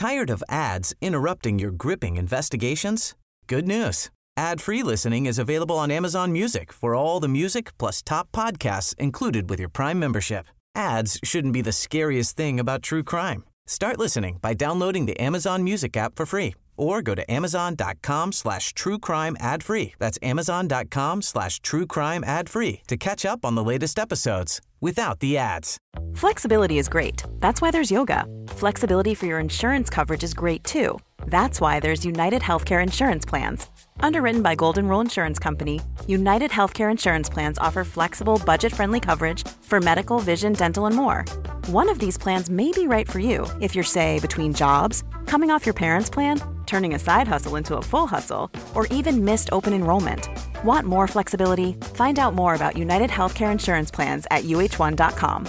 Tired of ads interrupting your gripping investigations? Good news. Ad-free listening is available on Amazon Music for all the music plus top podcasts included with your Prime membership. Ads shouldn't be the scariest thing about true crime. Start listening by downloading the Amazon Music app for free or go to amazon.com/truecrime ad-free. That's amazon.com/truecrime ad-free to catch up on the latest episodes without the ads. Flexibility is great. That's why there's yoga. Flexibility for your insurance coverage is great too. That's why there's United Healthcare Insurance Plans. Underwritten by Golden Rule Insurance Company, United Healthcare Insurance Plans offer flexible, budget-friendly coverage for medical, vision, dental, and more. One of these plans may be right for you if you're, say, between jobs, coming off your parents' plan, turning a side hustle into a full hustle, or even missed open enrollment. Want more flexibility? Find out more about United Healthcare Insurance Plans at uh1.com.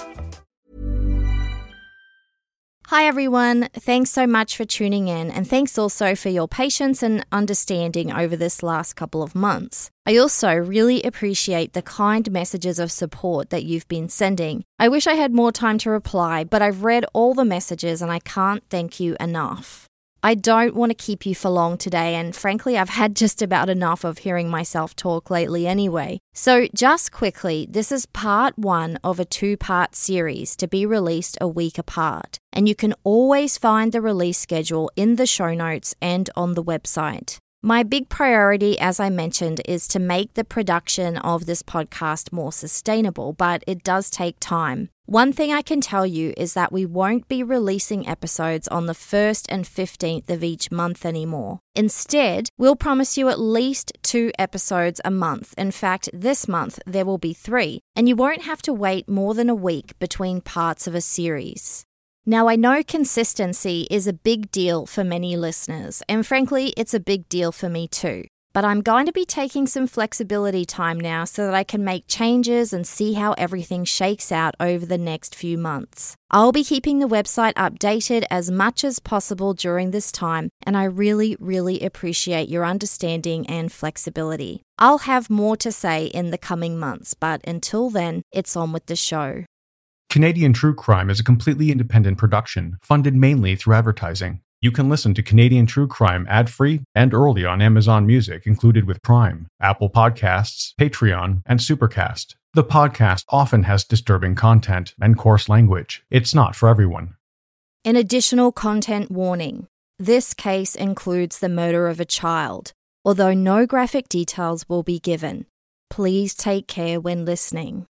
Hi everyone, thanks so much for tuning in, and thanks also for your patience and understanding over this last couple of months. I also really appreciate the kind messages of support that you've been sending. I wish I had more time to reply, but I've read all the messages and I can't thank you enough. I don't want to keep you for long today, and frankly, I've had just about enough of hearing myself talk lately anyway. So just quickly, this is part 1 of a 2-part series to be released a week apart, and you can always find the release schedule in the show notes and on the website. My big priority, as I mentioned, is to make the production of this podcast more sustainable, but it does take time. One thing I can tell you is that we won't be releasing episodes on the 1st and 15th of each month anymore. Instead, we'll promise you at least 2 episodes a month. In fact, this month there will be 3, and you won't have to wait more than a week between parts of a series. Now, I know consistency is a big deal for many listeners, and frankly, it's a big deal for me too. But I'm going to be taking some flexibility time now so that I can make changes and see how everything shakes out over the next few months. I'll be keeping the website updated as much as possible during this time, and I really, really appreciate your understanding and flexibility. I'll have more to say in the coming months, but until then, it's on with the show. Canadian True Crime is a completely independent production, funded mainly through advertising. You can listen to Canadian True Crime ad-free and early on Amazon Music included with Prime, Apple Podcasts, Patreon, and Supercast. The podcast often has disturbing content and coarse language. It's not for everyone. An additional content warning. This case includes the murder of a child, although no graphic details will be given. Please take care when listening.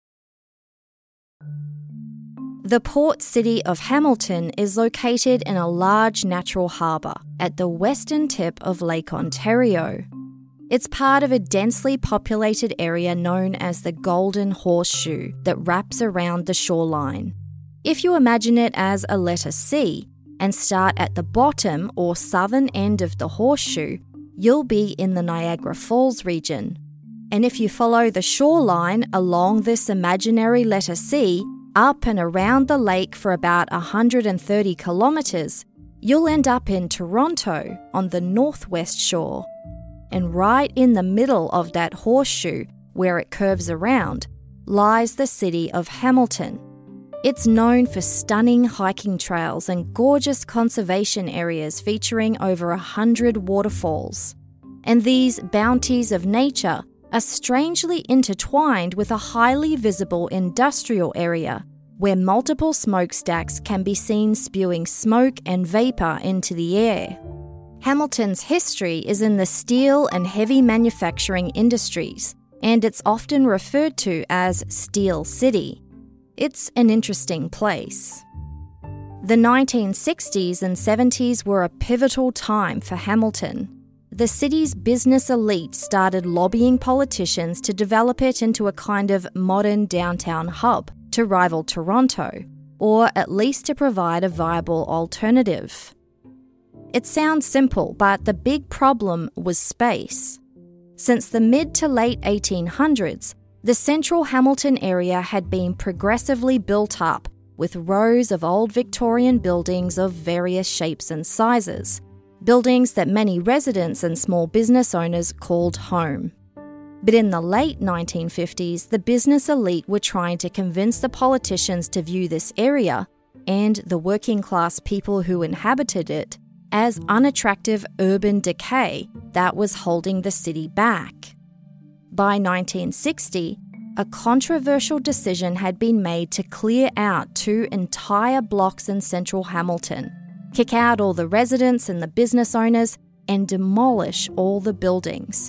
The port city of Hamilton is located in a large natural harbour at the western tip of Lake Ontario. It's part of a densely populated area known as the Golden Horseshoe that wraps around the shoreline. If you imagine it as a letter C and start at the bottom or southern end of the horseshoe, you'll be in the Niagara Falls region. And if you follow the shoreline along this imaginary letter C, up and around the lake for about 130 kilometres, you'll end up in Toronto on the northwest shore. And right in the middle of that horseshoe, where it curves around, lies the city of Hamilton. It's known for stunning hiking trails and gorgeous conservation areas featuring over 100 waterfalls. And these bounties of nature are strangely intertwined with a highly visible industrial area where multiple smokestacks can be seen spewing smoke and vapour into the air. Hamilton's history is in the steel and heavy manufacturing industries, and it's often referred to as Steel City. It's an interesting place. The 1960s and 70s were a pivotal time for Hamilton. The city's business elite started lobbying politicians to develop it into a kind of modern downtown hub to rival Toronto, or at least to provide a viable alternative. It sounds simple, but the big problem was space. Since the mid to late 1800s, the central Hamilton area had been progressively built up with rows of old Victorian buildings of various shapes and sizes, buildings that many residents and small business owners called home. But in the late 1950s, the business elite were trying to convince the politicians to view this area and the working class people who inhabited it as unattractive urban decay that was holding the city back. By 1960, a controversial decision had been made to clear out 2 entire blocks in central Hamilton, kick out all the residents and the business owners, and demolish all the buildings,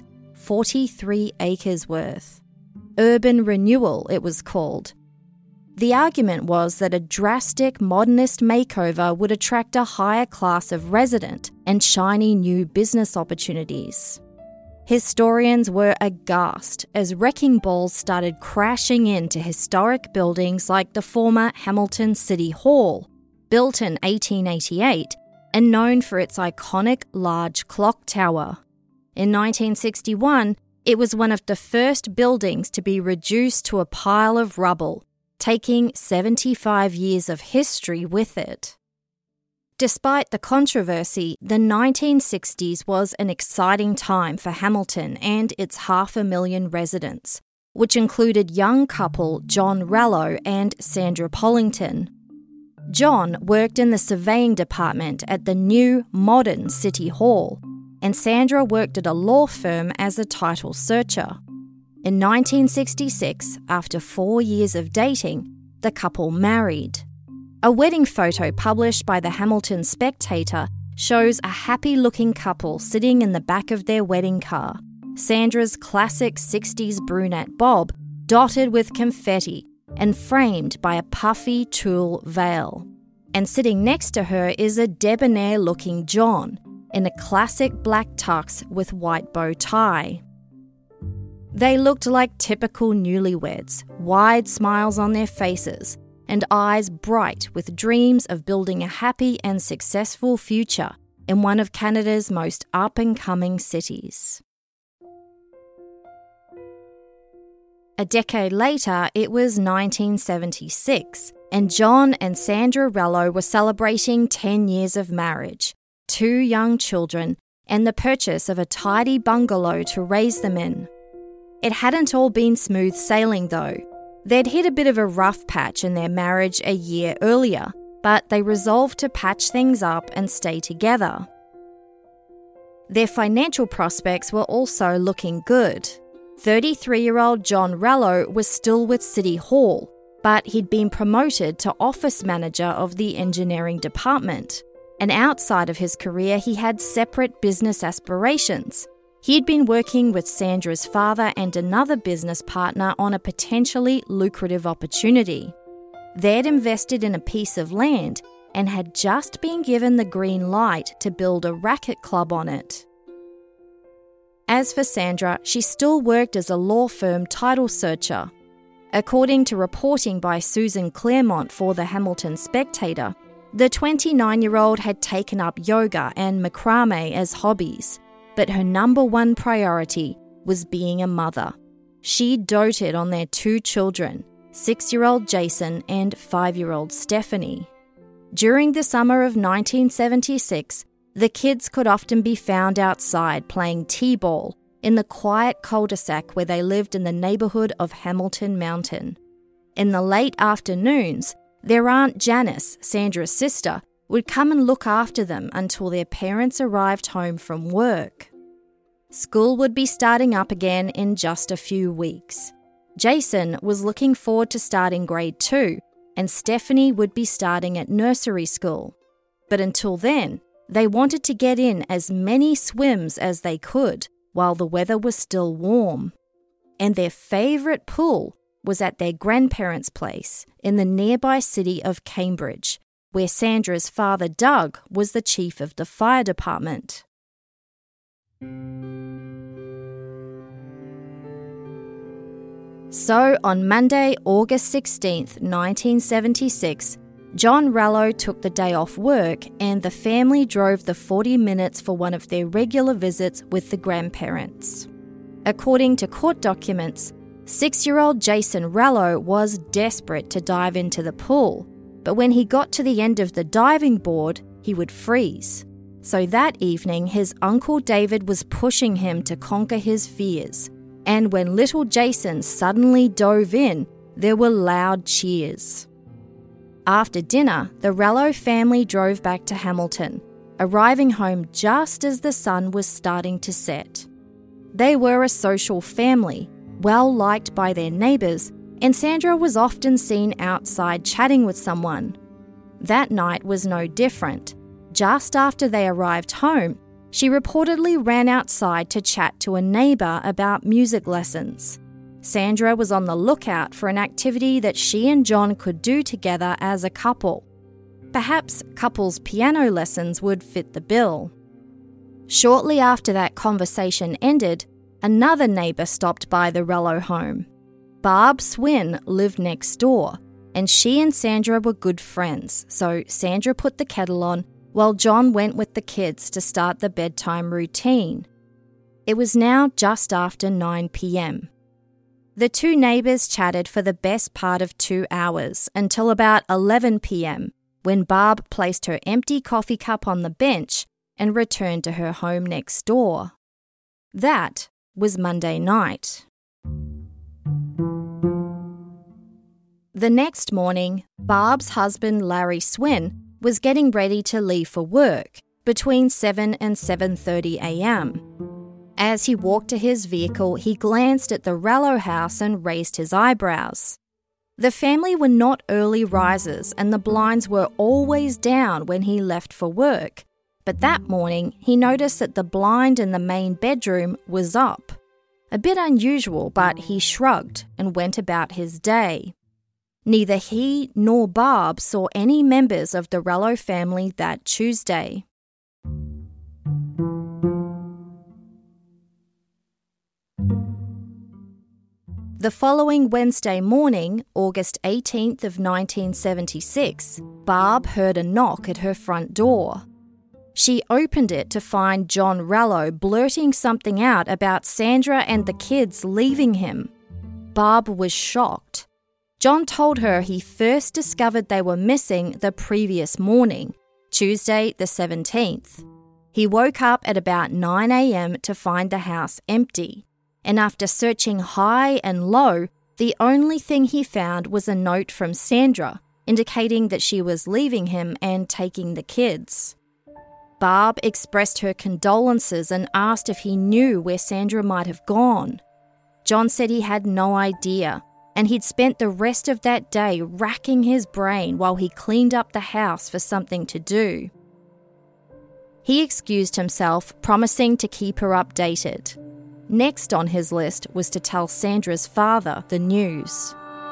43 acres worth. Urban renewal, it was called. The argument was that a drastic modernist makeover would attract a higher class of resident and shiny new business opportunities. Historians were aghast as wrecking balls started crashing into historic buildings like the former Hamilton City Hall, built in 1888 and known for its iconic large clock tower. In 1961, it was one of the first buildings to be reduced to a pile of rubble, taking 75 years of history with it. Despite the controversy, the 1960s was an exciting time for Hamilton and its 500,000 residents, which included young couple John Rallo and Sandra Pollington. John worked in the surveying department at the new, modern City Hall, and Sandra worked at a law firm as a title searcher. In 1966, after 4 years of dating, the couple married. A wedding photo published by the Hamilton Spectator shows a happy-looking couple sitting in the back of their wedding car, Sandra's classic 60s brunette bob, dotted with confetti and framed by a puffy tulle veil. And sitting next to her is a debonair-looking John, in a classic black tux with white bow tie. They looked like typical newlyweds, wide smiles on their faces, and eyes bright with dreams of building a happy and successful future in one of Canada's most up-and-coming cities. A decade later, it was 1976, and John and Sandra Rallo were celebrating 10 years of marriage, 2 young children, and the purchase of a tidy bungalow to raise them in. It hadn't all been smooth sailing, though. They'd hit a bit of a rough patch in their marriage a year earlier, but they resolved to patch things up and stay together. Their financial prospects were also looking good. 33-year-old John Rallo was still with City Hall, but he'd been promoted to office manager of the engineering department. And outside of his career, he had separate business aspirations. He'd been working with Sandra's father and another business partner on a potentially lucrative opportunity. They'd invested in a piece of land and had just been given the green light to build a racket club on it. As for Sandra, she still worked as a law firm title searcher. According to reporting by Susan Claremont for the Hamilton Spectator, the 29-year-old had taken up yoga and macrame as hobbies, but her number one priority was being a mother. She doted on their 2 children, 6-year-old Jason and 5-year-old Stephanie. During the summer of 1976, the kids could often be found outside playing t-ball in the quiet cul-de-sac where they lived in the neighbourhood of Hamilton Mountain. In the late afternoons, their Aunt Janice, Sandra's sister, would come and look after them until their parents arrived home from work. School would be starting up again in just a few weeks. Jason was looking forward to starting grade 2, and Stephanie would be starting at nursery school. But until then, they wanted to get in as many swims as they could while the weather was still warm. And their favourite pool was at their grandparents' place in the nearby city of Cambridge, where Sandra's father, Doug, was the chief of the fire department. So, on Monday, August 16th, 1976, John Rallo took the day off work and the family drove the 40 minutes for one of their regular visits with the grandparents. According to court documents, 6-year-old Jason Rallo was desperate to dive into the pool, but when he got to the end of the diving board, he would freeze. So that evening, his uncle David was pushing him to conquer his fears, and when little Jason suddenly dove in, there were loud cheers. After dinner, the Rallo family drove back to Hamilton, arriving home just as the sun was starting to set. They were a social family, well liked by their neighbours, and Sandra was often seen outside chatting with someone. That night was no different. Just after they arrived home, she reportedly ran outside to chat to a neighbour about music lessons. Sandra was on the lookout for an activity that she and John could do together as a couple. Perhaps couples piano lessons would fit the bill. Shortly after that conversation ended, another neighbour stopped by the Rallo home. Barb Swin lived next door, and she and Sandra were good friends, so Sandra put the kettle on while John went with the kids to start the bedtime routine. It was now just after 9 p.m. The two neighbours chatted for the best part of 2 hours until about 11 p.m, when Barb placed her empty coffee cup on the bench and returned to her home next door. That was Monday night. The next morning, Barb's husband Larry Swin was getting ready to leave for work between 7 and 7:30 a.m. As he walked to his vehicle, he glanced at the Rallo house and raised his eyebrows. The family were not early risers and the blinds were always down when he left for work, but that morning he noticed that the blind in the main bedroom was up. A bit unusual, but he shrugged and went about his day. Neither he nor Barb saw any members of the Rallo family that Tuesday. The following Wednesday morning, August 18th of 1976, Barb heard a knock at her front door. She opened it to find John Rallo blurting something out about Sandra and the kids leaving him. Barb was shocked. John told her he first discovered they were missing the previous morning, Tuesday the 17th. He woke up at about 9 a.m. to find the house empty. And after searching high and low, the only thing he found was a note from Sandra indicating that she was leaving him and taking the kids. Barb expressed her condolences and asked if he knew where Sandra might have gone. John said he had no idea, and he'd spent the rest of that day racking his brain while he cleaned up the house for something to do. He excused himself, promising to keep her updated. Next on his list was to tell Sandra's father the news.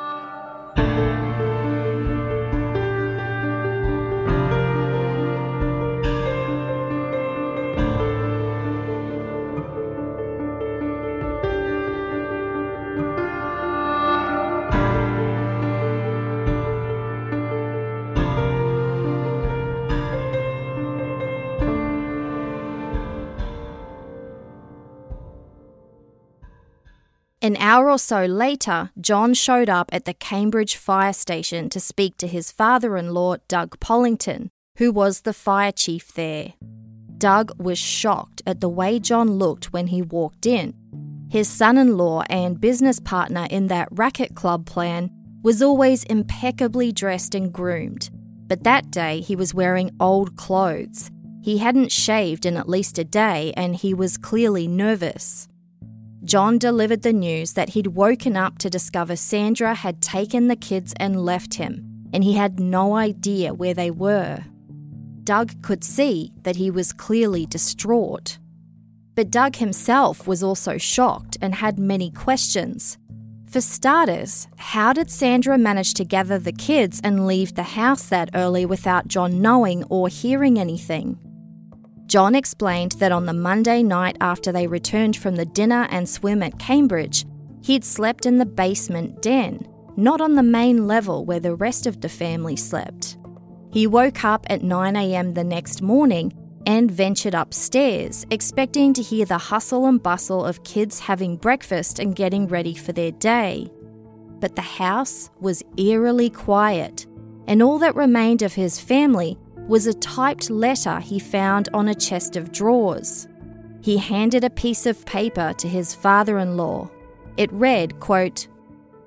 An hour or so later, John showed up at the Cambridge fire station to speak to his father-in-law, Doug Pollington, who was the fire chief there. Doug was shocked at the way John looked when he walked in. His son-in-law and business partner in that racket club plan was always impeccably dressed and groomed, but that day he was wearing old clothes. He hadn't shaved in at least a day and he was clearly nervous. John delivered the news that he'd woken up to discover Sandra had taken the kids and left him, and he had no idea where they were. Doug could see that he was clearly distraught. But Doug himself was also shocked and had many questions. For starters, how did Sandra manage to gather the kids and leave the house that early without John knowing or hearing anything? John explained that on the Monday night after they returned from the dinner and swim at Cambridge, he'd slept in the basement den, not on the main level where the rest of the family slept. He woke up at 9 a.m. the next morning and ventured upstairs, expecting to hear the hustle and bustle of kids having breakfast and getting ready for their day. But the house was eerily quiet, and all that remained of his family was a typed letter he found on a chest of drawers. He handed a piece of paper to his father-in-law. It read, quote,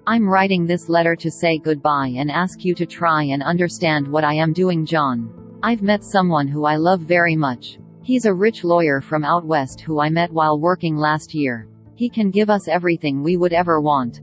I'm writing this letter to say goodbye and ask you to try and understand what I am doing, John. I've met someone who I love very much. He's a rich lawyer from out west who I met while working last year. He can give us everything we would ever want.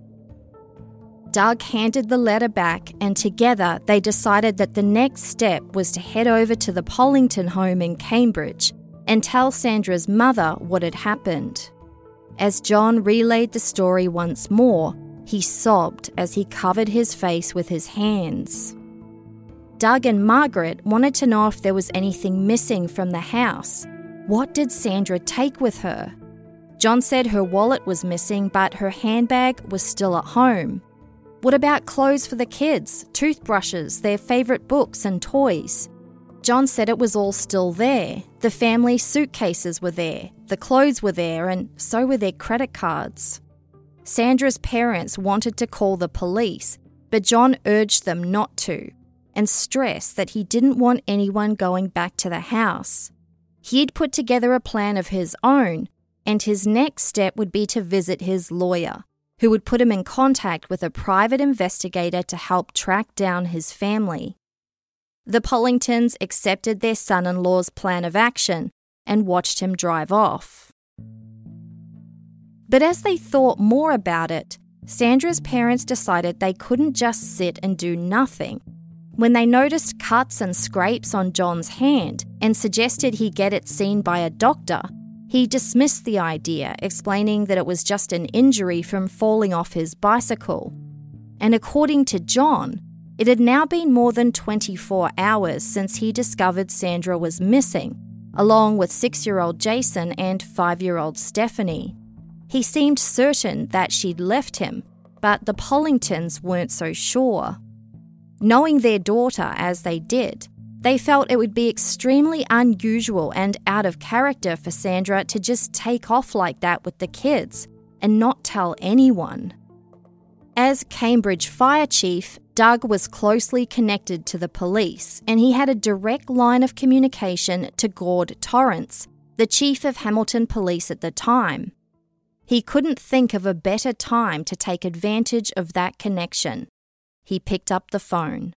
Doug handed the letter back, and together they decided that the next step was to head over to the Pollington home in Cambridge and tell Sandra's mother what had happened. As John relayed the story once more, he sobbed as he covered his face with his hands. Doug and Margaret wanted to know if there was anything missing from the house. What did Sandra take with her? John said her wallet was missing, but her handbag was still at home. What about clothes for the kids, toothbrushes, their favourite books and toys? John said it was all still there. The family suitcases were there, the clothes were there, and so were their credit cards. Sandra's parents wanted to call the police, but John urged them not to, and stressed that he didn't want anyone going back to the house. He'd put together a plan of his own, and his next step would be to visit his lawyer, who would put him in contact with a private investigator to help track down his family. The Pollingtons accepted their son-in-law's plan of action and watched him drive off. But as they thought more about it, Sandra's parents decided they couldn't just sit and do nothing. When they noticed cuts and scrapes on John's hand and suggested he get it seen by a doctor, he dismissed the idea, explaining that it was just an injury from falling off his bicycle. And according to John, it had now been more than 24 hours since he discovered Sandra was missing, along with 6-year-old Jason and 5-year-old Stephanie. He seemed certain that she'd left him, but the Pollingtons weren't so sure. Knowing their daughter as they did, they felt it would be extremely unusual and out of character for Sandra to just take off like that with the kids and not tell anyone. As Cambridge Fire Chief, Doug was closely connected to the police, and he had a direct line of communication to Gord Torrance, the chief of Hamilton Police at the time. He couldn't think of a better time to take advantage of that connection. He picked up the phone.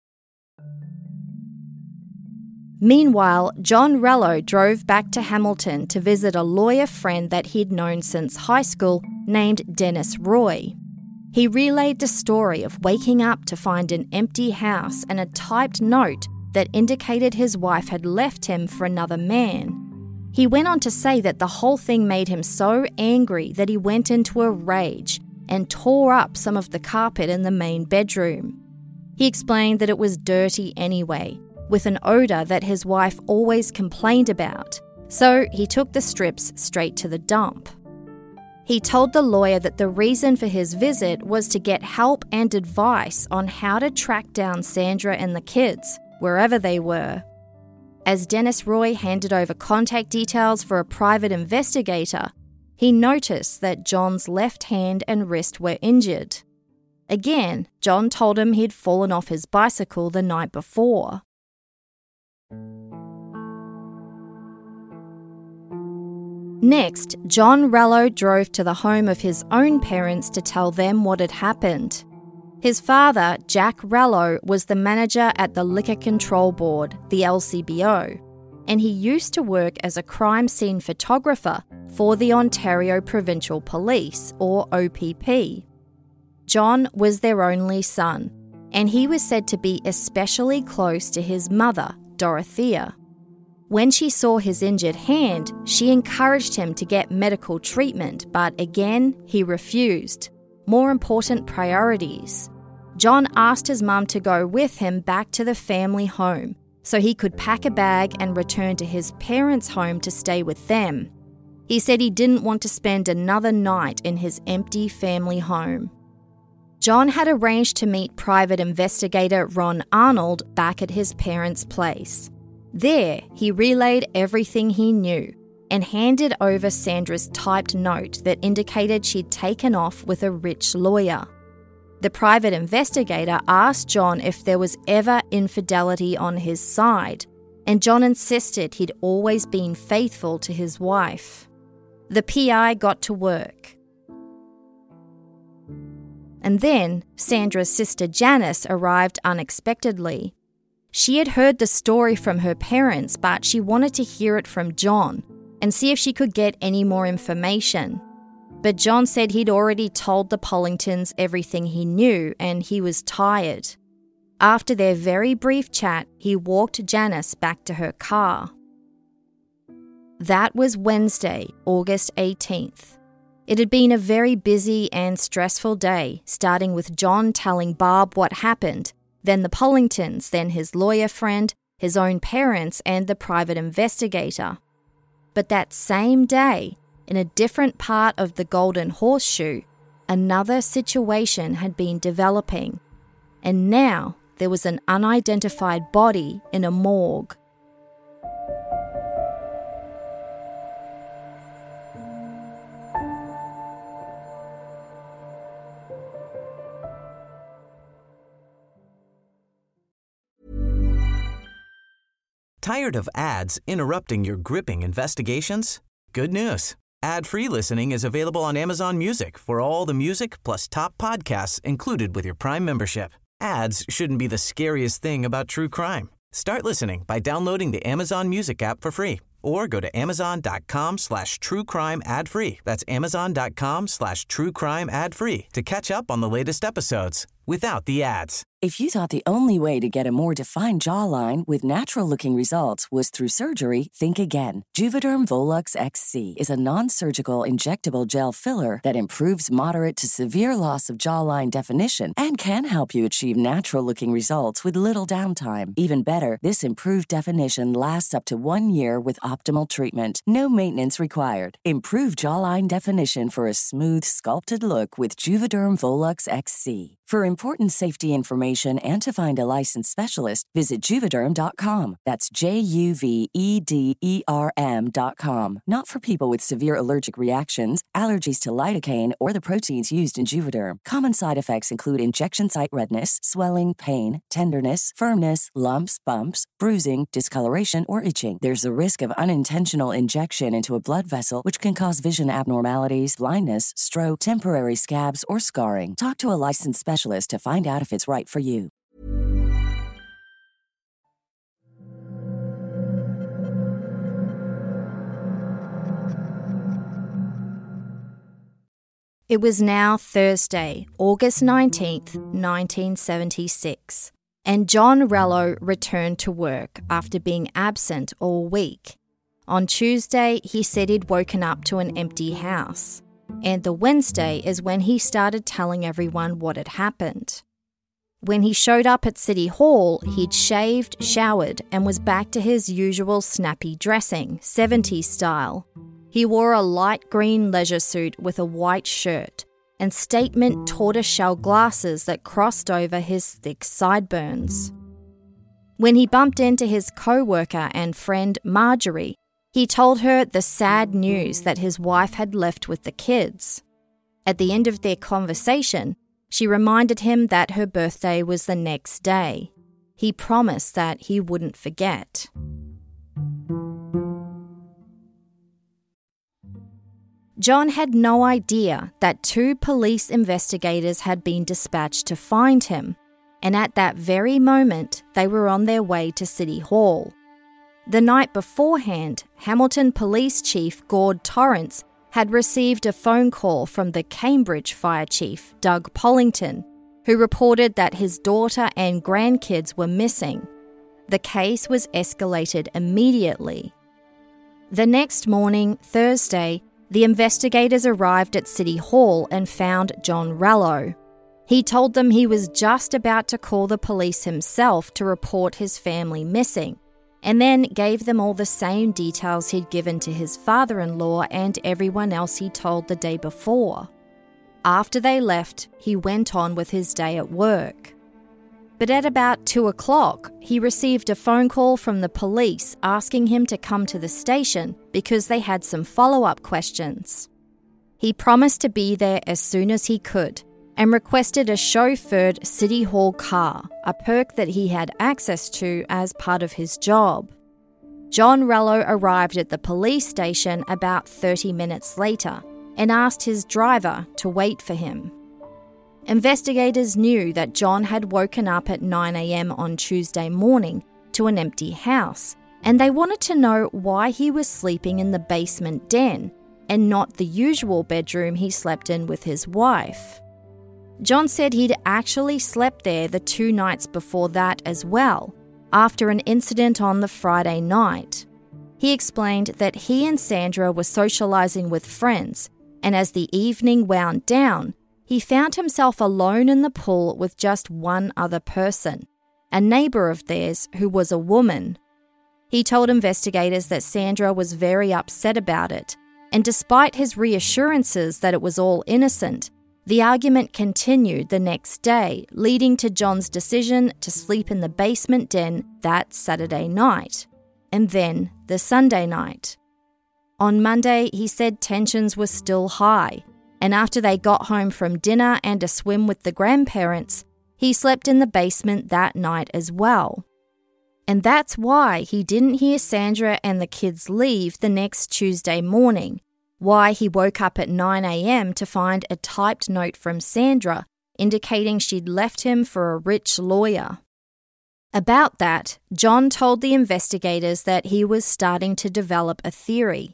Meanwhile, John Rello drove back to Hamilton to visit a lawyer friend that he'd known since high school named Dennis Roy. He relayed the story of waking up to find an empty house and a typed note that indicated his wife had left him for another man. He went on to say that the whole thing made him so angry that he went into a rage and tore up some of the carpet in the main bedroom. He explained that it was dirty anyway, with an odour that his wife always complained about, so he took the strips straight to the dump. He told the lawyer that the reason for his visit was to get help and advice on how to track down Sandra and the kids, wherever they were. As Dennis Roy handed over contact details for a private investigator, he noticed that John's left hand and wrist were injured. Again, John told him he'd fallen off his bicycle the night before. Next, John Rello drove to the home of his own parents to tell them what had happened. His father, Jack Rello, was the manager at the Liquor Control Board, the LCBO, and he used to work as a crime scene photographer for the Ontario Provincial Police, or OPP. John was their only son, and he was said to be especially close to his mother, Dorothea. When she saw his injured hand, she encouraged him to get medical treatment, but again, he refused. More important priorities. John asked his mum to go with him back to the family home so he could pack a bag and return to his parents' home to stay with them. He said he didn't want to spend another night in his empty family home. John had arranged to meet private investigator Ron Arnold back at his parents' place. There, he relayed everything he knew and handed over Sandra's typed note that indicated she'd taken off with a rich lawyer. The private investigator asked John if there was ever infidelity on his side, and John insisted he'd always been faithful to his wife. The PI got to work. And then Sandra's sister Janice arrived unexpectedly. She had heard the story from her parents, but she wanted to hear it from John and see if she could get any more information. But John said he'd already told the Pollingtons everything he knew and he was tired. After their very brief chat, he walked Janice back to her car. That was Wednesday, August 18th. It had been a very busy and stressful day, starting with John telling Barb what happened, then the Pollingtons, then his lawyer friend, his own parents, and the private investigator. But that same day, in a different part of the Golden Horseshoe, another situation had been developing, and now there was an unidentified body in a morgue. Tired of ads interrupting your gripping investigations? Good news. Ad-free listening is available on Amazon Music for all the music plus top podcasts included with your Prime membership. Ads shouldn't be the scariest thing about true crime. Start listening by downloading the Amazon Music app for free or go to amazon.com/truecrime ad-free. That's amazon.com/truecrime ad-free to catch up on the latest episodes without the ads. If you thought the only way to get a more defined jawline with natural-looking results was through surgery, think again. Juvederm Volux XC is a non-surgical injectable gel filler that improves moderate to severe loss of jawline definition and can help you achieve natural-looking results with little downtime. Even better, this improved definition lasts up to 1 year with optimal treatment. No maintenance required. Improve jawline definition for a smooth, sculpted look with Juvederm Volux XC. For important safety information and to find a licensed specialist, visit Juvederm.com. That's Juvederm.com. Not for people with severe allergic reactions, allergies to lidocaine, or the proteins used in Juvederm. Common side effects include injection site redness, swelling, pain, tenderness, firmness, lumps, bumps, bruising, discoloration, or itching. There's a risk of unintentional injection into a blood vessel, which can cause vision abnormalities, blindness, stroke, temporary scabs, or scarring. Talk to a licensed specialist to find out if it's right for you. It was now Thursday, August 19th, 1976, and John Rello returned to work after being absent all week. On Tuesday, he said he'd woken up to an empty house. And the Wednesday is when he started telling everyone what had happened. When he showed up at City Hall, he'd shaved, showered, and was back to his usual snappy dressing, 70s style. He wore a light green leisure suit with a white shirt and statement tortoiseshell glasses that crossed over his thick sideburns. When he bumped into his co-worker and friend Marjorie, he told her the sad news that his wife had left with the kids. At the end of their conversation, she reminded him that her birthday was the next day. He promised that he wouldn't forget. John had no idea that 2 police investigators had been dispatched to find him, and at that very moment, they were on their way to City Hall. The night beforehand, Hamilton Police Chief Gord Torrance had received a phone call from the Cambridge Fire Chief, Doug Pollington, who reported that his daughter and grandkids were missing. The case was escalated immediately. The next morning, Thursday, the investigators arrived at City Hall and found John Rello. He told them he was just about to call the police himself to report his family missing, and then gave them all the same details he'd given to his father-in-law and everyone else he told the day before. After they left, he went on with his day at work. But at about 2 o'clock, he received a phone call from the police asking him to come to the station because they had some follow-up questions. He promised to be there as soon as he could and requested a chauffeured City Hall car, a perk that he had access to as part of his job. John Rello arrived at the police station about 30 minutes later and asked his driver to wait for him. Investigators knew that John had woken up at 9 a.m. on Tuesday morning to an empty house, and they wanted to know why he was sleeping in the basement den and not the usual bedroom he slept in with his wife. John said he'd actually slept there the 2 nights before that as well, after an incident on the Friday night. He explained that he and Sandra were socialising with friends, and as the evening wound down, he found himself alone in the pool with just one other person, a neighbour of theirs who was a woman. He told investigators that Sandra was very upset about it, and despite his reassurances that it was all innocent, the argument continued the next day, leading to John's decision to sleep in the basement den that Saturday night, and then the Sunday night. On Monday, he said tensions were still high, and after they got home from dinner and a swim with the grandparents, he slept in the basement that night as well. And that's why he didn't hear Sandra and the kids leave the next Tuesday morning, why he woke up at 9 a.m. to find a typed note from Sandra indicating she'd left him for a rich lawyer. About that, John told the investigators that he was starting to develop a theory.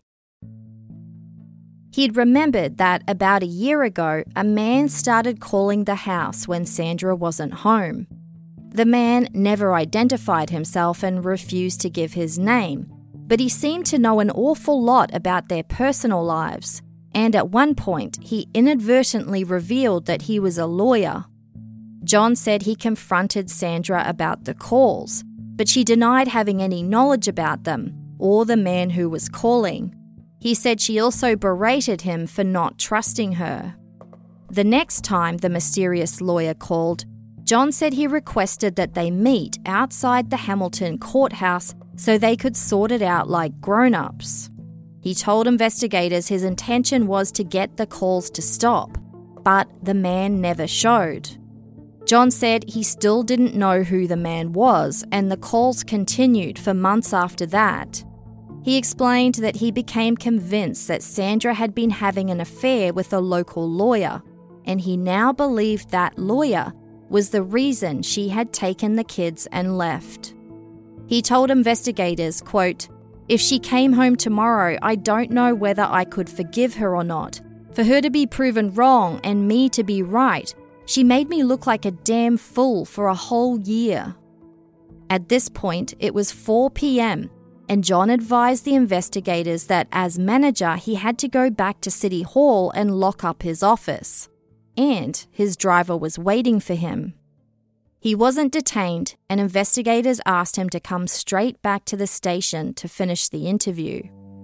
He'd remembered that about a year ago, a man started calling the house when Sandra wasn't home. The man never identified himself and refused to give his name, but he seemed to know an awful lot about their personal lives, and at one point he inadvertently revealed that he was a lawyer. John said he confronted Sandra about the calls, but she denied having any knowledge about them or the man who was calling. He said she also berated him for not trusting her. The next time the mysterious lawyer called, John said he requested that they meet outside the Hamilton courthouse so they could sort it out like grown-ups. He told investigators his intention was to get the calls to stop, but the man never showed. John said he still didn't know who the man was, and the calls continued for months after that. He explained that he became convinced that Sandra had been having an affair with a local lawyer, and he now believed that lawyer was the reason she had taken the kids and left. He told investigators, quote, "If she came home tomorrow, I don't know whether I could forgive her or not. For her to be proven wrong and me to be right, she made me look like a damn fool for a whole year." At this point, it was 4 p.m, and John advised the investigators that as manager, he had to go back to City Hall and lock up his office. And his driver was waiting for him. He wasn't detained, and investigators asked him to come straight back to the station to finish the interview.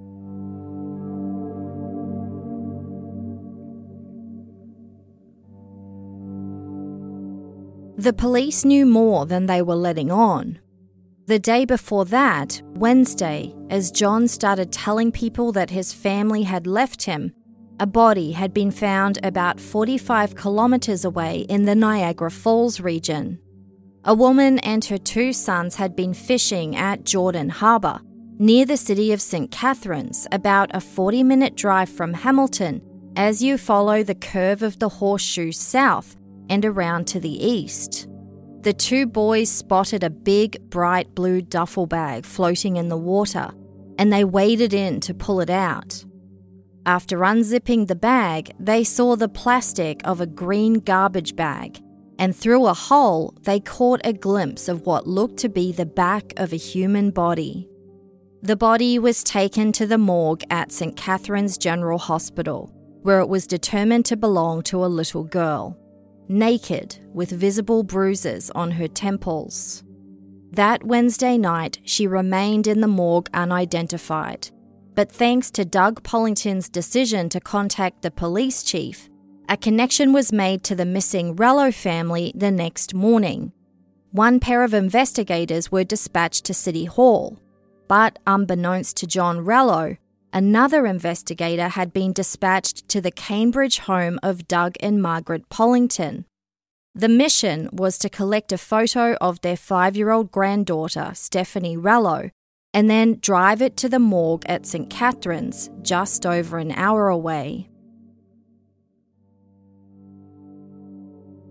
The police knew more than they were letting on. The day before that, Wednesday, as John started telling people that his family had left him, a body had been found about 45 kilometres away in the Niagara Falls region. A woman and her 2 sons had been fishing at Jordan Harbour, near the city of St. Catharines, about a 40-minute drive from Hamilton, as you follow the curve of the horseshoe south and around to the east. The 2 boys spotted a big, bright blue duffel bag floating in the water, and they waded in to pull it out. After unzipping the bag, they saw the plastic of a green garbage bag, and through a hole, they caught a glimpse of what looked to be the back of a human body. The body was taken to the morgue at St. Catharines General Hospital, where it was determined to belong to a little girl, naked with visible bruises on her temples. That Wednesday night, she remained in the morgue unidentified, but thanks to Doug Pollington's decision to contact the police chief, a connection was made to the missing Rello family the next morning. 1 pair of investigators were dispatched to City Hall, but unbeknownst to John Rello, another investigator had been dispatched to the Cambridge home of Doug and Margaret Pollington. The mission was to collect a photo of their 5-year-old granddaughter, Stephanie Rello, and then drive it to the morgue at St. Catharines, just over an hour away.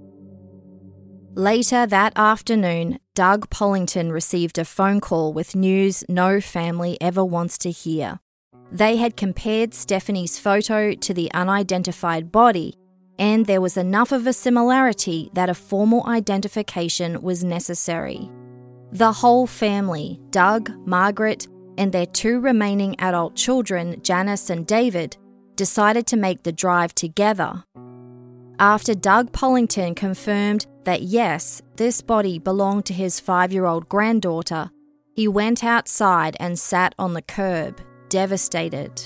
Later that afternoon, Doug Pollington received a phone call with news no family ever wants to hear. They had compared Stephanie's photo to the unidentified body, and there was enough of a similarity that a formal identification was necessary. The whole family, Doug, Margaret, and their 2 remaining adult children, Janice and David, decided to make the drive together. After Doug Pollington confirmed that yes, this body belonged to his 5-year-old granddaughter, he went outside and sat on the curb, devastated.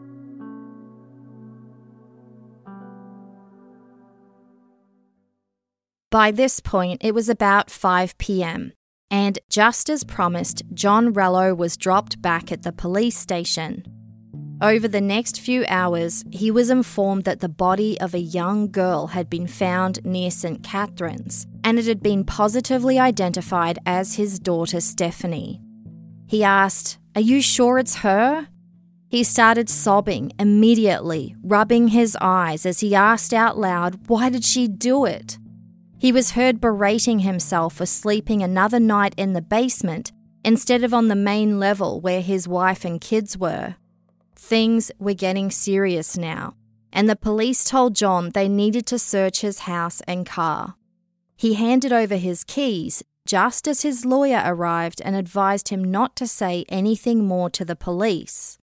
By this point, it was about 5 p.m, and just as promised, John Rello was dropped back at the police station. Over the next few hours, he was informed that the body of a young girl had been found near St. Catherine's, and it had been positively identified as his daughter Stephanie. He asked, "Are you sure it's her?" He started sobbing immediately, rubbing his eyes as he asked out loud, "Why did she do it?" He was heard berating himself for sleeping another night in the basement instead of on the main level where his wife and kids were. Things were getting serious now, and the police told John they needed to search his house and car. He handed over his keys just as his lawyer arrived and advised him not to say anything more to the police.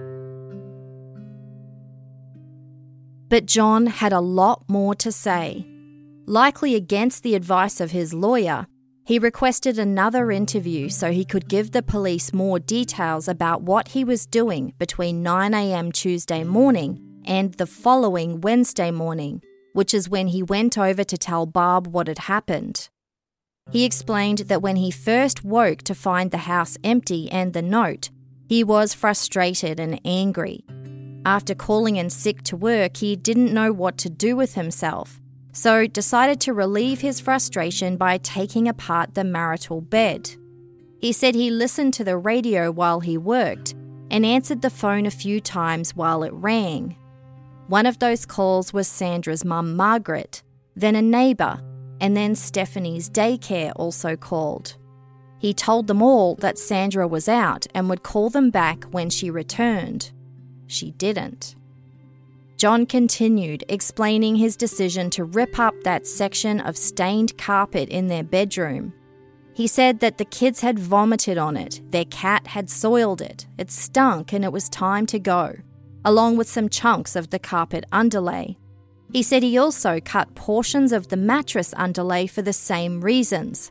But John had a lot more to say. Likely against the advice of his lawyer, he requested another interview so he could give the police more details about what he was doing between 9 a.m. Tuesday morning and the following Wednesday morning, which is when he went over to tell Barb what had happened. He explained that when he first woke to find the house empty and the note, he was frustrated and angry. After calling in sick to work, he didn't know what to do with himself, so decided to relieve his frustration by taking apart the marital bed. He said he listened to the radio while he worked and answered the phone a few times while it rang. One of those calls was Sandra's mum, Margaret, then a neighbour, and then Stephanie's daycare also called. He told them all that Sandra was out and would call them back when she returned. She didn't. John continued, explaining his decision to rip up that section of stained carpet in their bedroom. He said that the kids had vomited on it, their cat had soiled it, it stunk and it was time to go, along with some chunks of the carpet underlay. He said he also cut portions of the mattress underlay for the same reasons.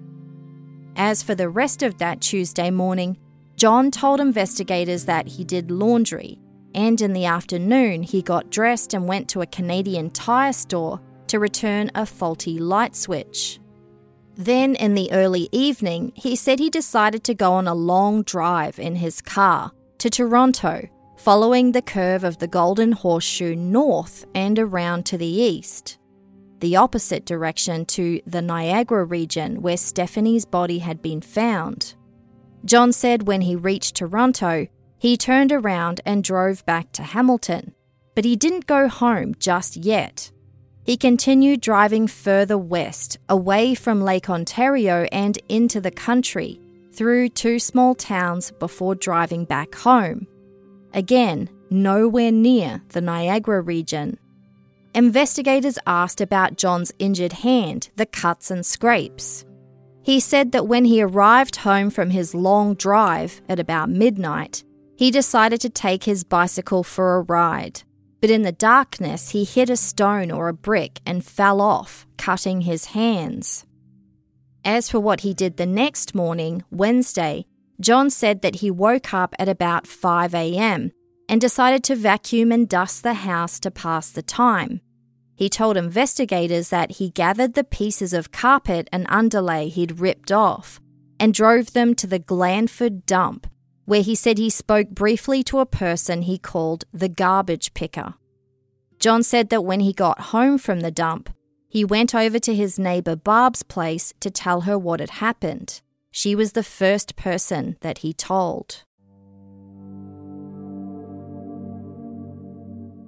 As for the rest of that Tuesday morning, John told investigators that he did laundry, and in the afternoon he got dressed and went to a Canadian Tire store to return a faulty light switch. Then in the early evening, he said he decided to go on a long drive in his car to Toronto, following the curve of the Golden Horseshoe north and around to the east, the opposite direction to the Niagara region where Stephanie's body had been found. John said when he reached Toronto, he turned around and drove back to Hamilton, but he didn't go home just yet. He continued driving further west, away from Lake Ontario and into the country, through 2 small towns before driving back home. Again, nowhere near the Niagara region. Investigators asked about John's injured hand, the cuts and scrapes. He said that when he arrived home from his long drive at about midnight, he decided to take his bicycle for a ride, but in the darkness he hit a stone or a brick and fell off, cutting his hands. As for what he did the next morning, Wednesday, John said that he woke up at about 5 a.m. and decided to vacuum and dust the house to pass the time. He told investigators that he gathered the pieces of carpet and underlay he'd ripped off and drove them to the Glanford dump, where he said he spoke briefly to a person he called the garbage picker. John said that when he got home from the dump, he went over to his neighbour Barb's place to tell her what had happened. She was the first person that he told.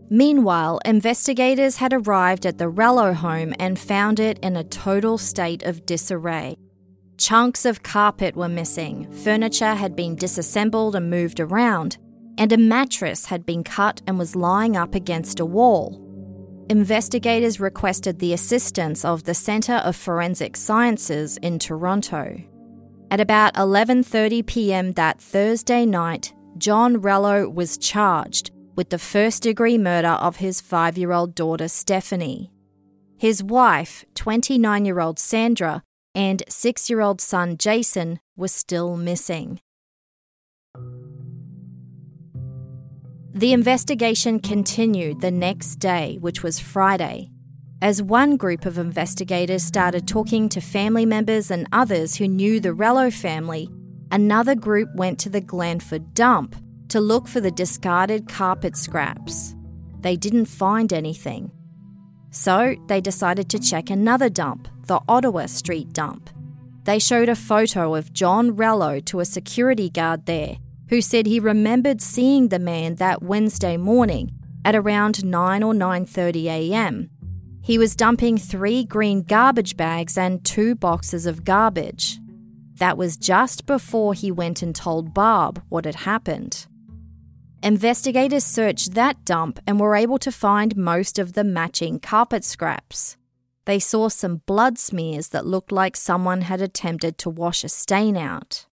Meanwhile, investigators had arrived at the Rello home and found it in a total state of disarray. Chunks of carpet were missing, furniture had been disassembled and moved around, and a mattress had been cut and was lying up against a wall. Investigators requested the assistance of the Centre of Forensic Sciences in Toronto. At about 11:30 p.m. that Thursday night, John Rello was charged with the first-degree murder of his 5-year-old daughter Stephanie. His wife, 29-year-old Sandra, and 6-year-old son Jason were still missing. The investigation continued the next day, which was Friday. As one group of investigators started talking to family members and others who knew the Rello family, another group went to the Glanford dump to look for the discarded carpet scraps. They didn't find anything. So they decided to check another dump, the Ottawa Street dump. They showed a photo of John Rello to a security guard there, who said he remembered seeing the man that Wednesday morning at around 9 or 9:30 a.m. He was dumping 3 green garbage bags and 2 boxes of garbage. That was just before he went and told Barb what had happened. Investigators searched that dump and were able to find most of the matching carpet scraps. They saw some blood smears that looked like someone had attempted to wash a stain out.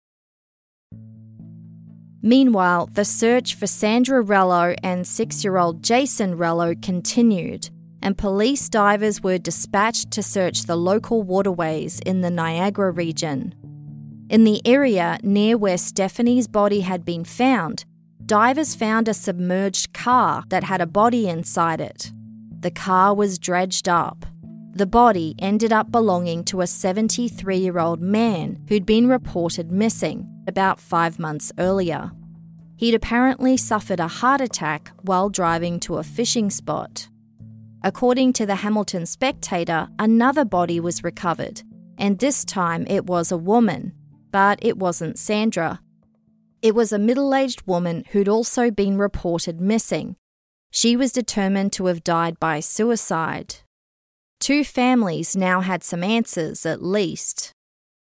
Meanwhile, the search for Sandra Rello and 6-year-old Jason Rello continued, and police divers were dispatched to search the local waterways in the Niagara region. In the area near where Stephanie's body had been found, divers found a submerged car that had a body inside it. The car was dredged up. The body ended up belonging to a 73-year-old man who'd been reported missing about 5 months earlier. He'd apparently suffered a heart attack while driving to a fishing spot. According to the Hamilton Spectator, another body was recovered, and this time it was a woman, but it wasn't Sandra. It was a middle-aged woman who'd also been reported missing. She was determined to have died by suicide. 2 families now had some answers, at least.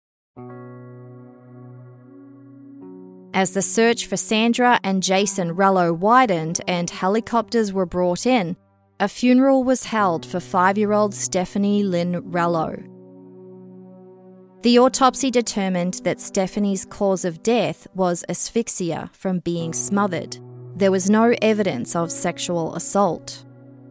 As the search for Sandra and Jason Rello widened and helicopters were brought in, a funeral was held for 5-year-old Stephanie Lynn Rello. The autopsy determined that Stephanie's cause of death was asphyxia from being smothered. There was no evidence of sexual assault.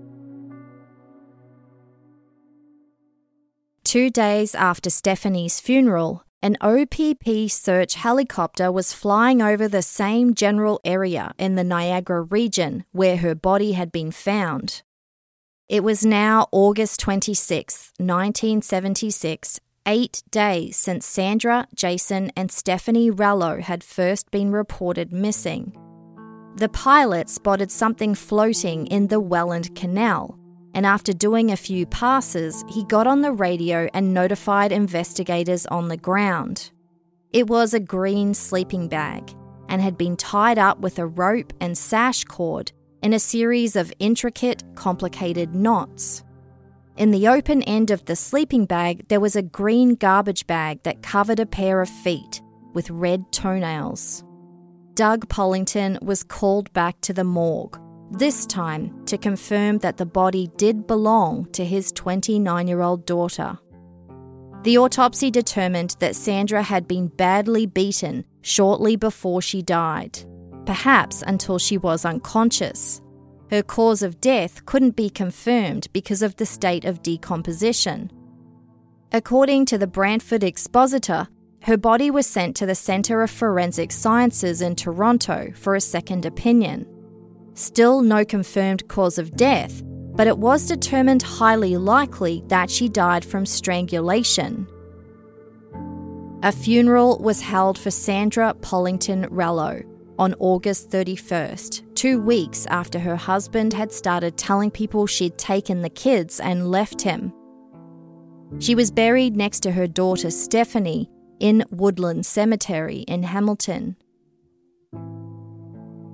2 days after Stephanie's funeral, an OPP search helicopter was flying over the same general area in the Niagara region where her body had been found. It was now August 26, 1976, 8 days since Sandra, Jason and Stephanie Rello had first been reported missing. The pilot spotted something floating in the Welland Canal, and after doing a few passes, he got on the radio and notified investigators on the ground. It was a green sleeping bag and had been tied up with a rope and sash cord in a series of intricate, complicated knots. In the open end of the sleeping bag, there was a green garbage bag that covered a pair of feet with red toenails. Doug Pollington was called back to the morgue, this time to confirm that the body did belong to his 29-year-old daughter. The autopsy determined that Sandra had been badly beaten shortly before she died, perhaps until she was unconscious. Her cause of death couldn't be confirmed because of the state of decomposition. According to the Brantford Expositor, her body was sent to the Centre of Forensic Sciences in Toronto for a second opinion. Still no confirmed cause of death, but it was determined highly likely that she died from strangulation. A funeral was held for Sandra Pollington Rello on August 31st, 2 weeks after her husband had started telling people she'd taken the kids and left him. She was buried next to her daughter Stephanie in Woodland Cemetery in Hamilton.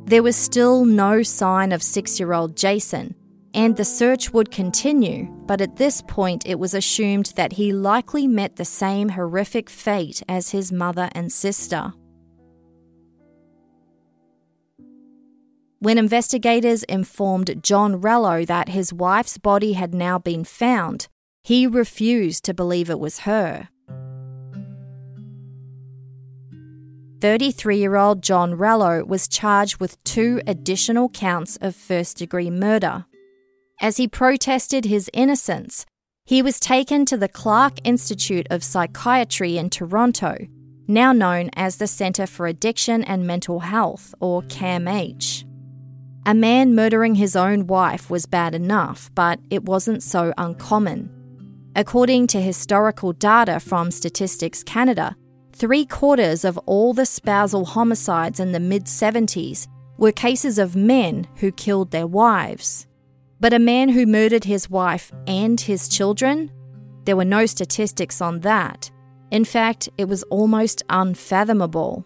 There was still no sign of 6-year-old Jason, and the search would continue, but at this point it was assumed that he likely met the same horrific fate as his mother and sister. When investigators informed John Rello that his wife's body had now been found, he refused to believe it was her. 33-year-old John Rello was charged with 2 additional counts of first-degree murder. As he protested his innocence, he was taken to the Clark Institute of Psychiatry in Toronto, now known as the Centre for Addiction and Mental Health, or CAMH. A man murdering his own wife was bad enough, but it wasn't so uncommon. According to historical data from Statistics Canada, 3/4 of all the spousal homicides in the mid-70s were cases of men who killed their wives. But a man who murdered his wife and his children? There were no statistics on that. In fact, it was almost unfathomable.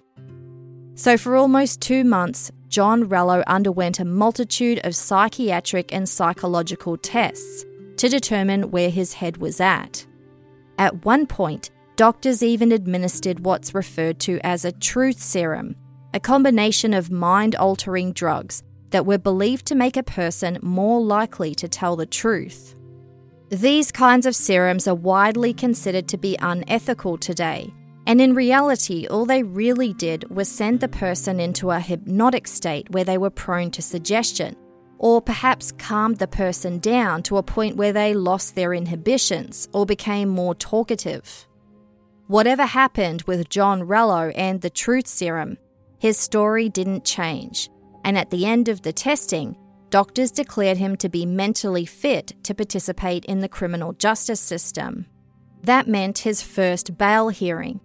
So for almost 2 months, John Rello underwent a multitude of psychiatric and psychological tests to determine where his head was at. At one point, doctors even administered what's referred to as a truth serum, a combination of mind-altering drugs that were believed to make a person more likely to tell the truth. These kinds of serums are widely considered to be unethical today, and in reality, all they really did was send the person into a hypnotic state where they were prone to suggestion, or perhaps calmed the person down to a point where they lost their inhibitions or became more talkative. Whatever happened with John Rello and the truth serum, his story didn't change, and at the end of the testing, doctors declared him to be mentally fit to participate in the criminal justice system. That meant his first bail hearing.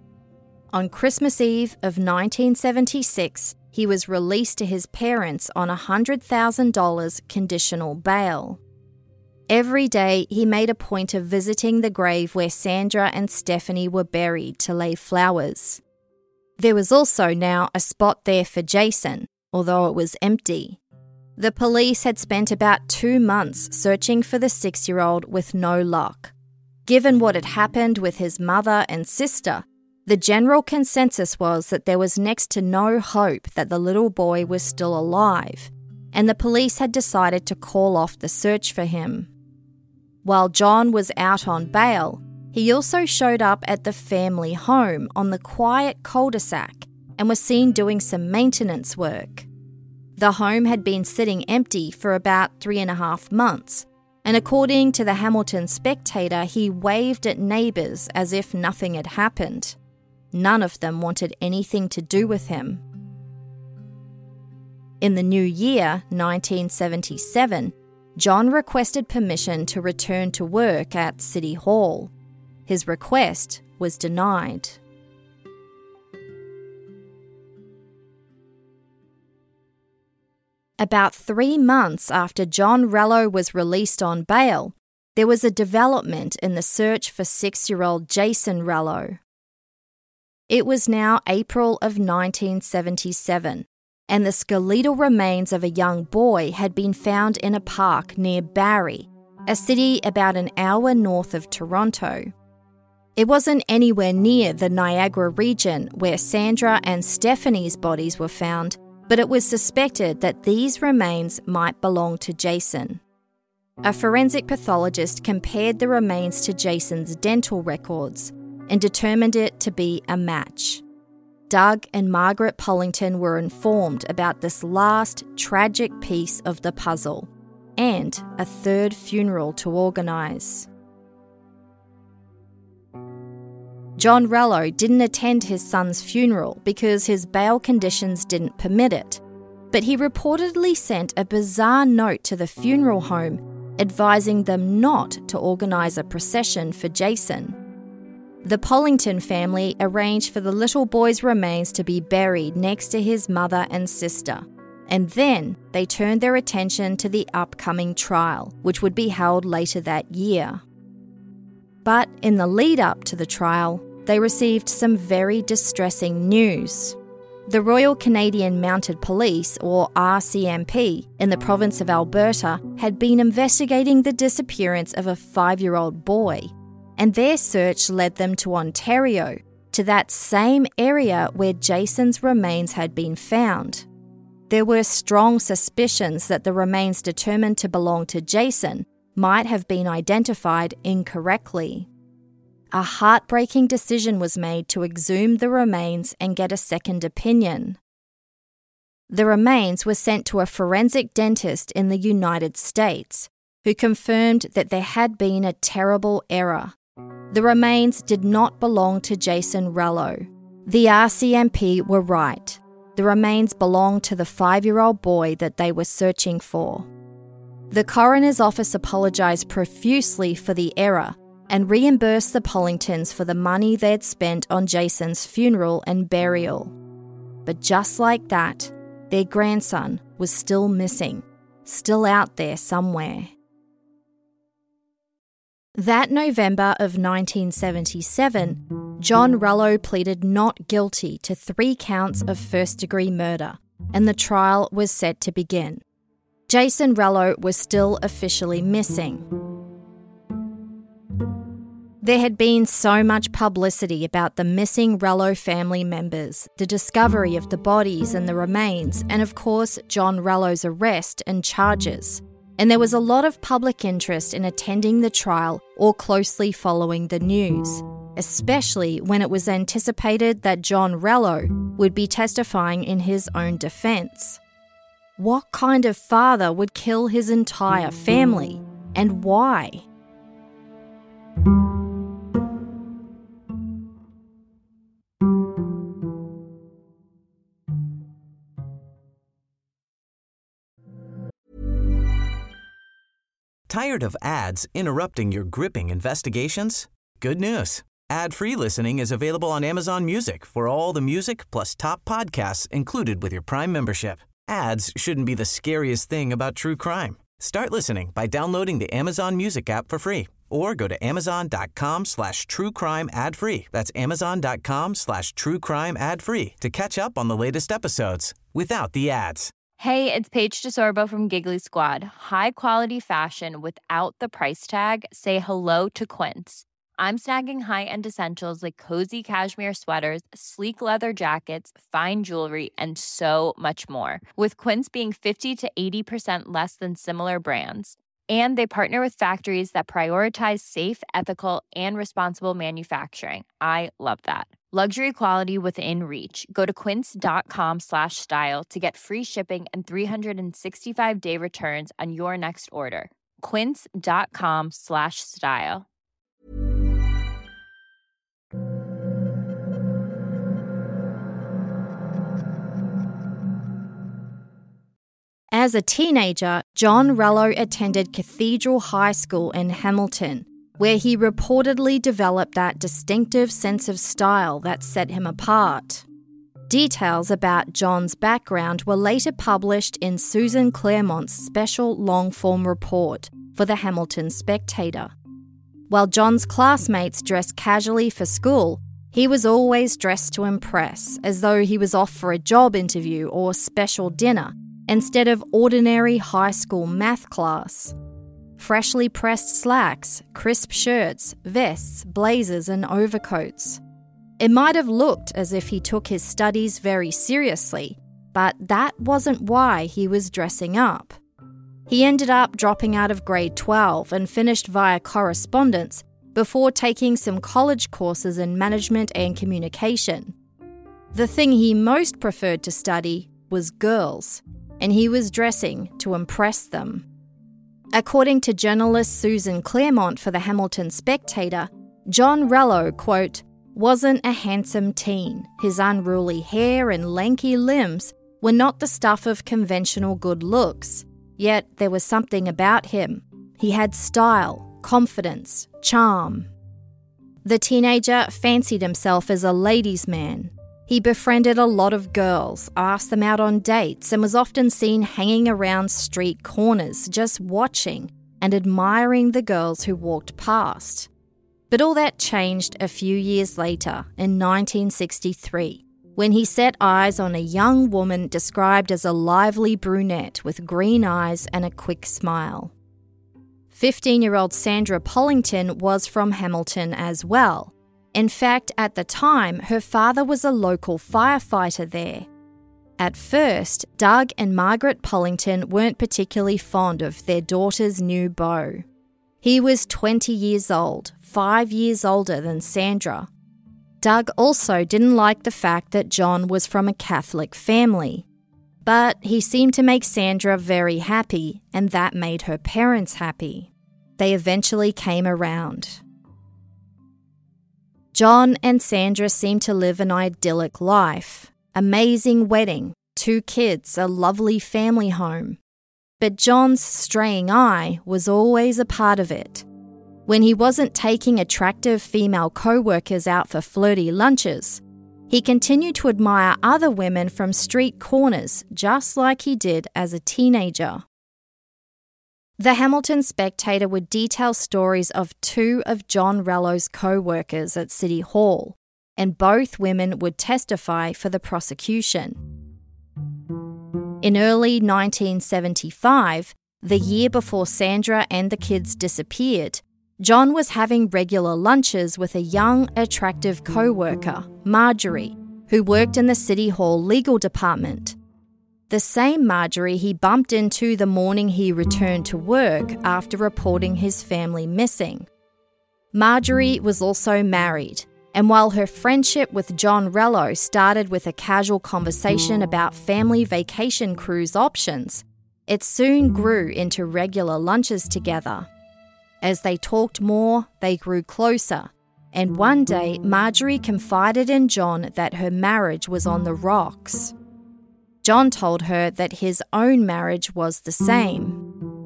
On Christmas Eve of 1976, he was released to his parents on $100,000 conditional bail. Every day, he made a point of visiting the grave where Sandra and Stephanie were buried to lay flowers. There was also now a spot there for Jason, although it was empty. The police had spent about 2 months searching for the 6-year-old with no luck. Given what had happened with his mother and sister, the general consensus was that there was next to no hope that the little boy was still alive, and the police had decided to call off the search for him. While John was out on bail, he also showed up at the family home on the quiet cul-de-sac and was seen doing some maintenance work. The home had been sitting empty for about 3.5 months, and according to the Hamilton Spectator, he waved at neighbours as if nothing had happened. None of them wanted anything to do with him. In the new year, 1977, John requested permission to return to work at City Hall. His request was denied. About 3 months after John Rello was released on bail, there was a development in the search for 6-year-old Jason Rello. It was now April of 1977, and the skeletal remains of a young boy had been found in a park near Barrie, a city about an hour north of Toronto. It wasn't anywhere near the Niagara region where Sandra and Stephanie's bodies were found, but it was suspected that these remains might belong to Jason. A forensic pathologist compared the remains to Jason's dental records and determined it to be a match. Doug and Margaret Pollington were informed about this last tragic piece of the puzzle and a third funeral to organise. John Rello didn't attend his son's funeral because his bail conditions didn't permit it, but he reportedly sent a bizarre note to the funeral home advising them not to organise a procession for Jason. The Pollington family arranged for the little boy's remains to be buried next to his mother and sister, and then they turned their attention to the upcoming trial, which would be held later that year. But in the lead-up to the trial, they received some very distressing news. The Royal Canadian Mounted Police, or RCMP, in the province of Alberta had been investigating the disappearance of a 5-year-old boy, and their search led them to Ontario, to that same area where Jason's remains had been found. There were strong suspicions that the remains determined to belong to Jason might have been identified incorrectly. A heartbreaking decision was made to exhume the remains and get a second opinion. The remains were sent to a forensic dentist in the United States, who confirmed that there had been a terrible error. The remains did not belong to Jason Rello. The RCMP were right. The remains belonged to the 5-year-old boy that they were searching for. The coroner's office apologised profusely for the error and reimbursed the Pollingtons for the money they'd spent on Jason's funeral and burial. But just like that, their grandson was still missing, still out there somewhere. That November of 1977, John Rello pleaded not guilty to 3 counts of first-degree murder, and the trial was set to begin. Jason Rello was still officially missing. There had been so much publicity about the missing Rello family members, the discovery of the bodies and the remains, and of course John Rello's arrest and charges. And there was a lot of public interest in attending the trial or closely following the news, especially when it was anticipated that John Rello would be testifying in his own defence. What kind of father would kill his entire family, and why? Tired of ads interrupting your gripping investigations? Good news. Ad-free listening is available on Amazon Music for all the music plus top podcasts included with your Prime membership. Ads shouldn't be the scariest thing about true crime. Start listening by downloading the Amazon Music app for free or go to amazon.com/truecrime ad-free. That's amazon.com/truecrime ad-free to catch up on the latest episodes without the ads. Hey, it's Paige DeSorbo from Giggly Squad. High quality fashion without the price tag. Say hello to Quince. I'm snagging high-end essentials like cozy cashmere sweaters, sleek leather jackets, fine jewelry, and so much more. With Quince being 50 to 80% less than similar brands. And they partner with factories that prioritize safe, ethical, and responsible manufacturing. I love that. Luxury quality within reach. Go to quince.com/style to get free shipping and 365-day returns on your next order. Quince.com/style. As a teenager, John Rello attended Cathedral High School in Hamilton, where he reportedly developed that distinctive sense of style that set him apart. Details about John's background were later published in Susan Claremont's special long-form report for the Hamilton Spectator. While John's classmates dressed casually for school, he was always dressed to impress, as though he was off for a job interview or special dinner, instead of ordinary high school math class. Freshly pressed slacks, crisp shirts, vests, blazers and overcoats. It might have looked as if he took his studies very seriously, but that wasn't why he was dressing up. He ended up dropping out of grade 12 and finished via correspondence before taking some college courses in management and communication. The thing he most preferred to study was girls, and he was dressing to impress them. According to journalist Susan Claremont for the Hamilton Spectator, John Rello, quote, wasn't a handsome teen. His unruly hair and lanky limbs were not the stuff of conventional good looks. Yet there was something about him. He had style, confidence, charm. The teenager fancied himself as a ladies' man. He befriended a lot of girls, asked them out on dates, and was often seen hanging around street corners, just watching and admiring the girls who walked past. But all that changed a few years later, in 1963, when he set eyes on a young woman described as a lively brunette with green eyes and a quick smile. 15-year-old Sandra Pollington was from Hamilton as well. In fact, at the time, her father was a local firefighter there. At first, Doug and Margaret Pollington weren't particularly fond of their daughter's new beau. He was 20 years old, 5 years older than Sandra. Doug also didn't like the fact that John was from a Catholic family. But he seemed to make Sandra very happy, and that made her parents happy. They eventually came around. John and Sandra seemed to live an idyllic life. Amazing wedding, 2 kids, a lovely family home. But John's straying eye was always a part of it. When he wasn't taking attractive female co-workers out for flirty lunches, he continued to admire other women from street corners just like he did as a teenager. The Hamilton Spectator would detail stories of 2 of John Rello's co-workers at City Hall, and both women would testify for the prosecution. In early 1975, the year before Sandra and the kids disappeared, John was having regular lunches with a young, attractive co-worker, Marjorie, who worked in the City Hall legal department. The same Marjorie he bumped into the morning he returned to work after reporting his family missing. Marjorie was also married, and while her friendship with John Rello started with a casual conversation about family vacation cruise options, it soon grew into regular lunches together. As they talked more, they grew closer, and one day Marjorie confided in John that her marriage was on the rocks. John told her that his own marriage was the same.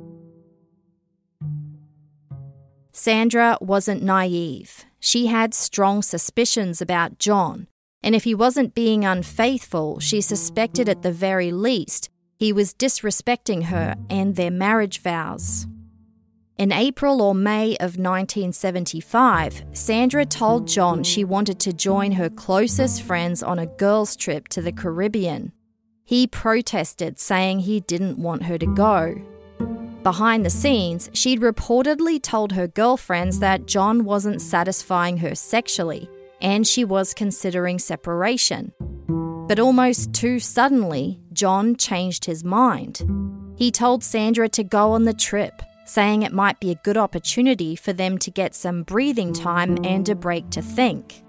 Sandra wasn't naive. She had strong suspicions about John, and if he wasn't being unfaithful, she suspected at the very least he was disrespecting her and their marriage vows. In April or May of 1975, Sandra told John she wanted to join her closest friends on a girls' trip to the Caribbean. He protested, saying he didn't want her to go. Behind the scenes, she'd reportedly told her girlfriends that John wasn't satisfying her sexually, and she was considering separation. But almost too suddenly, John changed his mind. He told Sandra to go on the trip, saying it might be a good opportunity for them to get some breathing time and a break to think.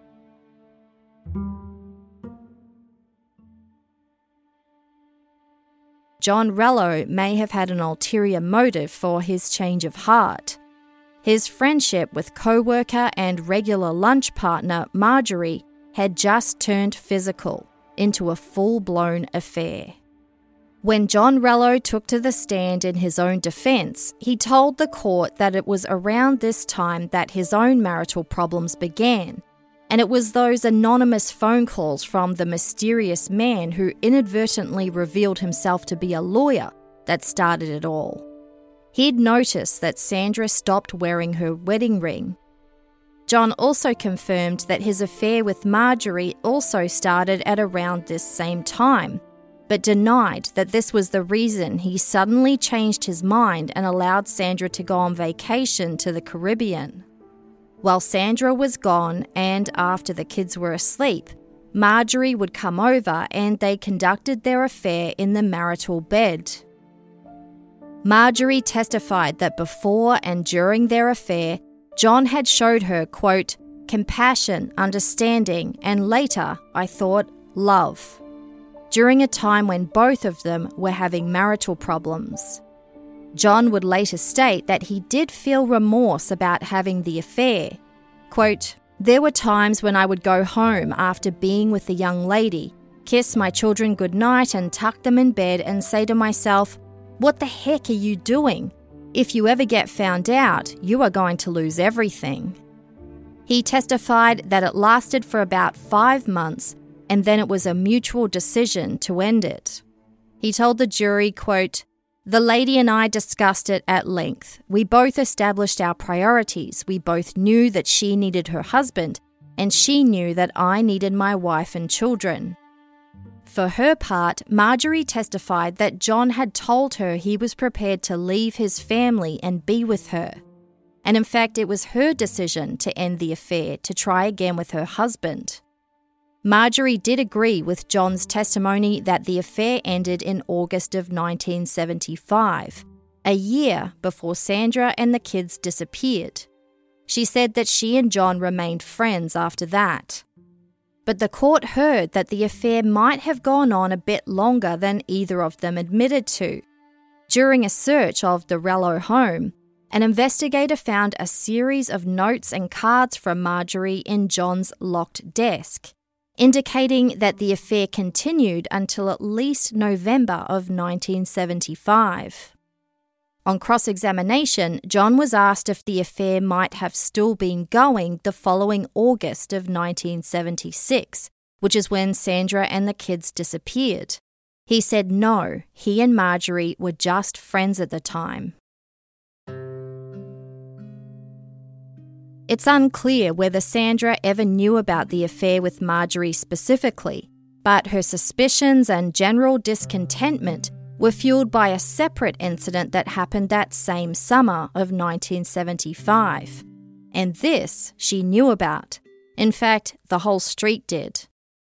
John Rello may have had an ulterior motive for his change of heart. His friendship with co-worker and regular lunch partner Marjorie had just turned physical into a full-blown affair. When John Rello took to the stand in his own defence, he told the court that it was around this time that his own marital problems began, and it was those anonymous phone calls from the mysterious man who inadvertently revealed himself to be a lawyer that started it all. He'd noticed that Sandra stopped wearing her wedding ring. John also confirmed that his affair with Marjorie also started at around this same time, but denied that this was the reason he suddenly changed his mind and allowed Sandra to go on vacation to the Caribbean. While Sandra was gone and after the kids were asleep, Marjorie would come over and they conducted their affair in the marital bed. Marjorie testified that before and during their affair, John had showed her, quote, compassion, understanding, and later, I thought, love, during a time when both of them were having marital problems. John would later state that he did feel remorse about having the affair. Quote, there were times when I would go home after being with the young lady, kiss my children goodnight and tuck them in bed and say to myself, what the heck are you doing? If you ever get found out, you are going to lose everything. He testified that it lasted for about 5 months and then it was a mutual decision to end it. He told the jury, quote, the lady and I discussed it at length. We both established our priorities. We both knew that she needed her husband, and she knew that I needed my wife and children. For her part, Marjorie testified that John had told her he was prepared to leave his family and be with her. And in fact, it was her decision to end the affair to try again with her husband. Marjorie did agree with John's testimony that the affair ended in August of 1975, a year before Sandra and the kids disappeared. She said that she and John remained friends after that. But the court heard that the affair might have gone on a bit longer than either of them admitted to. During a search of the Rello home, an investigator found a series of notes and cards from Marjorie in John's locked desk, indicating that the affair continued until at least November of 1975. On cross-examination, John was asked if the affair might have still been going the following August of 1976, which is when Sandra and the kids disappeared. He said no, he and Marjorie were just friends at the time. It's unclear whether Sandra ever knew about the affair with Marjorie specifically, but her suspicions and general discontentment were fueled by a separate incident that happened that same summer of 1975. And this she knew about. In fact, the whole street did.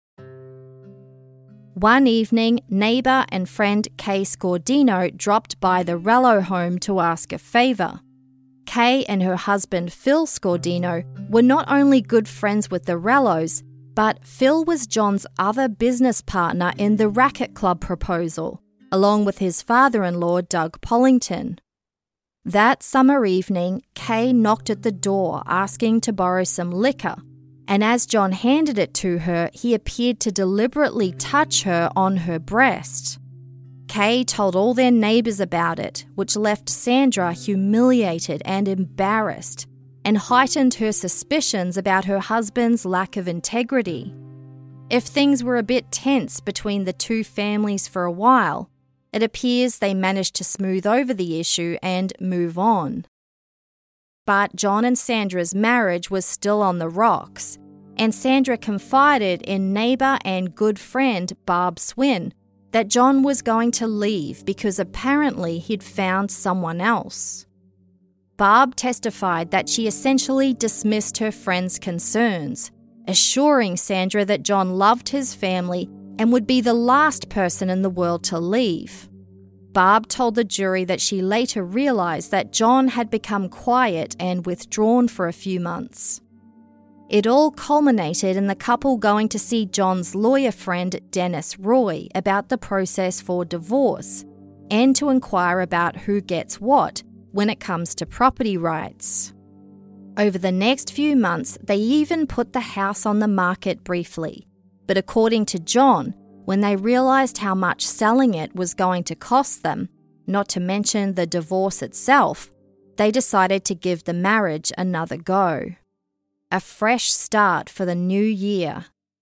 One evening, neighbour and friend Kay Scordino dropped by the Rello home to ask a favour. Kay and her husband Phil Scordino were not only good friends with the Rellos, but Phil was John's other business partner in the Racket Club proposal, along with his father-in-law Doug Pollington. That summer evening, Kay knocked at the door asking to borrow some liquor, and as John handed it to her, he appeared to deliberately touch her on her breast. Kay told all their neighbours about it, which left Sandra humiliated and embarrassed, and heightened her suspicions about her husband's lack of integrity. If things were a bit tense between the two families for a while, it appears they managed to smooth over the issue and move on. But John and Sandra's marriage was still on the rocks, and Sandra confided in neighbour and good friend Barb Swin that John was going to leave because apparently he'd found someone else. Barb testified that she essentially dismissed her friend's concerns, assuring Sandra that John loved his family and would be the last person in the world to leave. Barb told the jury that she later realised that John had become quiet and withdrawn for a few months. It all culminated in the couple going to see John's lawyer friend Dennis Roy about the process for divorce and to inquire about who gets what when it comes to property rights. Over the next few months, they even put the house on the market briefly. But according to John, when they realised how much selling it was going to cost them, not to mention the divorce itself, they decided to give the marriage another go. A fresh start for the new year.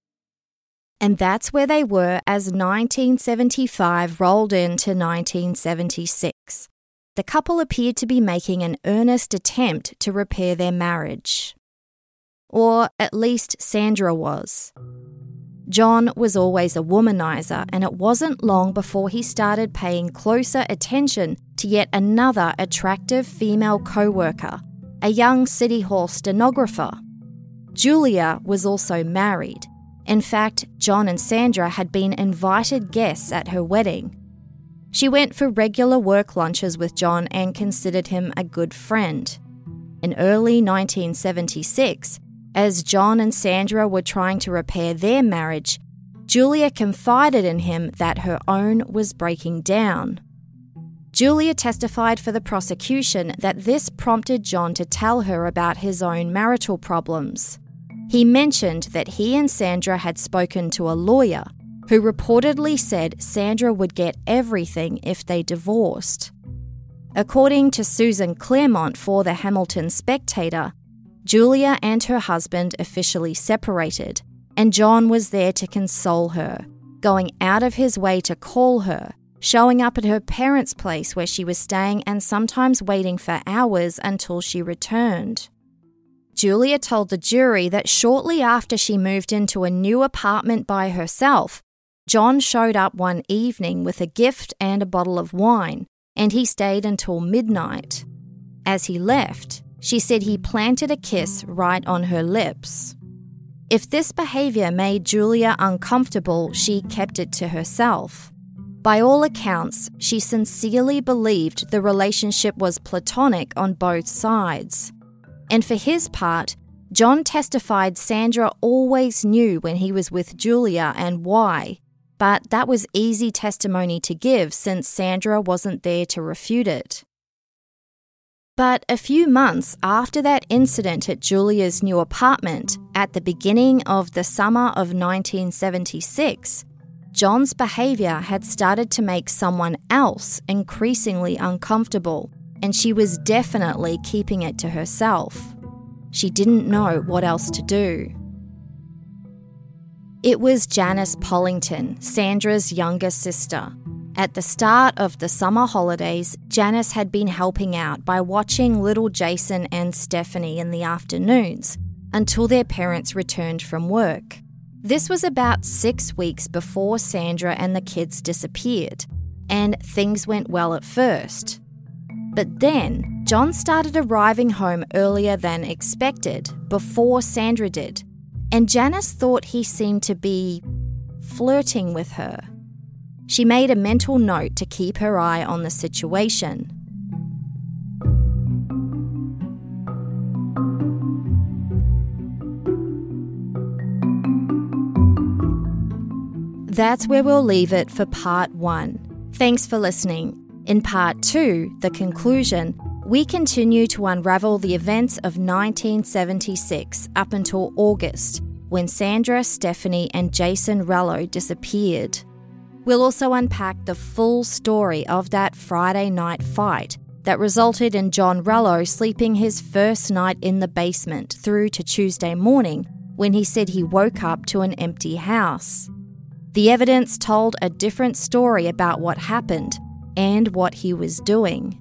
And that's where they were as 1975 rolled into 1976. The couple appeared to be making an earnest attempt to repair their marriage. Or at least Sandra was. John was always a womanizer, and it wasn't long before he started paying closer attention to yet another attractive female co-worker, a young City Hall stenographer. Julia was also married. In fact, John and Sandra had been invited guests at her wedding. She went for regular work lunches with John and considered him a good friend. In early 1976, as John and Sandra were trying to repair their marriage, Julia confided in him that her own was breaking down. Julia testified for the prosecution that this prompted John to tell her about his own marital problems. He mentioned that he and Sandra had spoken to a lawyer who reportedly said Sandra would get everything if they divorced. According to Susan Claremont for the Hamilton Spectator, Julia and her husband officially separated, and John was there to console her, going out of his way to call her, showing up at her parents' place where she was staying and sometimes waiting for hours until she returned. Julia told the jury that shortly after she moved into a new apartment by herself, John showed up one evening with a gift and a bottle of wine, and he stayed until midnight. As he left, she said he planted a kiss right on her lips. If this behaviour made Julia uncomfortable, she kept it to herself. By all accounts, she sincerely believed the relationship was platonic on both sides. And for his part, John testified Sandra always knew when he was with Julia and why, but that was easy testimony to give since Sandra wasn't there to refute it. But a few months after that incident at Julia's new apartment, at the beginning of the summer of 1976, John's behaviour had started to make someone else increasingly uncomfortable, and she was definitely keeping it to herself. She didn't know what else to do. It was Janice Pollington, Sandra's younger sister. At the start of the summer holidays, Janice had been helping out by watching little Jason and Stephanie in the afternoons until their parents returned from work. This was about 6 weeks before Sandra and the kids disappeared, and things went well at first. But then, John started arriving home earlier than expected, before Sandra did, and Janice thought he seemed to be flirting with her. She made a mental note to keep her eye on the situation. That's where we'll leave it for part 1. Thanks for listening. In part 2, the conclusion, we continue to unravel the events of 1976 up until August, when Sandra, Stephanie and Jason Rello disappeared. We'll also unpack the full story of that Friday night fight that resulted in John Rello sleeping his first night in the basement through to Tuesday morning when he said he woke up to an empty house. The evidence told a different story about what happened and what he was doing.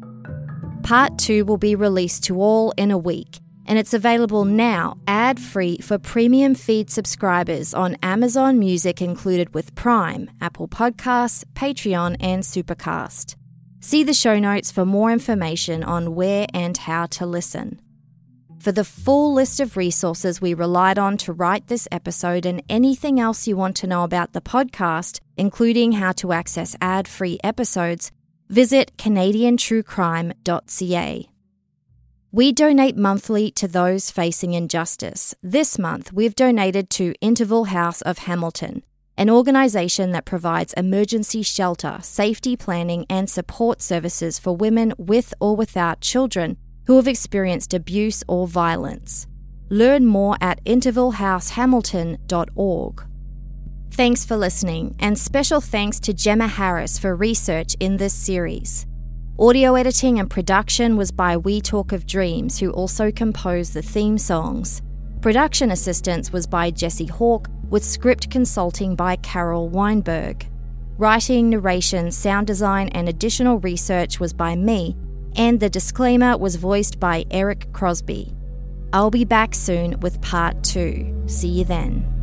Part 2 will be released to all in a week, and it's available now ad-free for premium feed subscribers on Amazon Music included with Prime, Apple Podcasts, Patreon and Supercast. See the show notes for more information on where and how to listen. For the full list of resources we relied on to write this episode and anything else you want to know about the podcast, including how to access ad-free episodes, visit canadiantruecrime.ca. We donate monthly to those facing injustice. This month, we've donated to Interval House of Hamilton, an organisation that provides emergency shelter, safety planning and support services for women with or without children who have experienced abuse or violence. Learn more at intervalhousehamilton.org. Thanks for listening, and special thanks to Gemma Harris for research in this series. Audio editing and production was by We Talk of Dreams, who also composed the theme songs. Production assistance was by Jesse Hawke, with script consulting by Carol Weinberg. Writing, narration, sound design, and additional research was by me, and the disclaimer was voiced by Eric Crosby. I'll be back soon with part 2. See you then.